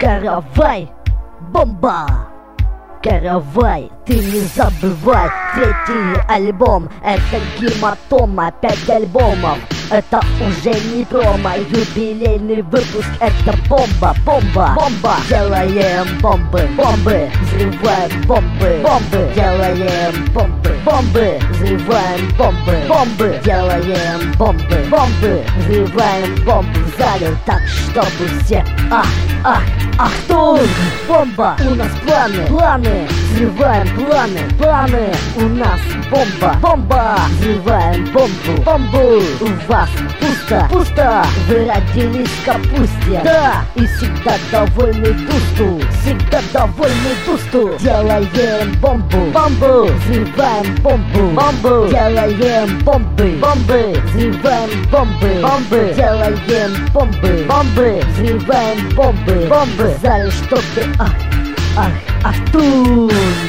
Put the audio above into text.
Каравай, бомба! Каравай, ты не забывай, третий альбом, это гематома, 5 альбомов. Это уже не промо, юбилейный выпуск, это бомба, бомба, бомба. Делаем бомбы, бомбы, взрываем бомбы, бомбы. Делаем бомбы, бомбы, взрываем бомбы, бомбы. Делаем бомбы, бомбы, взрываем бомбы в зале, так чтобы все Ахтунг! Бомба! У нас планы, планы! Взрываем планы, планы! У нас бомба, бомба! Взрываем бомбу, бомбу! У вас пусто, пусто! Вы родились в капусте! Да! И всегда довольны дусту! Всегда довольны дусту! Делаем бомбу, бомбу! Взрываем бомбу, бомбу! Делаем бомбы, бомбы! Взрываем бомбы, бомбы! Делаем бомбы, бомбы! Взрываем бомбы, бомбы! В зале, чтобы Ахтунг!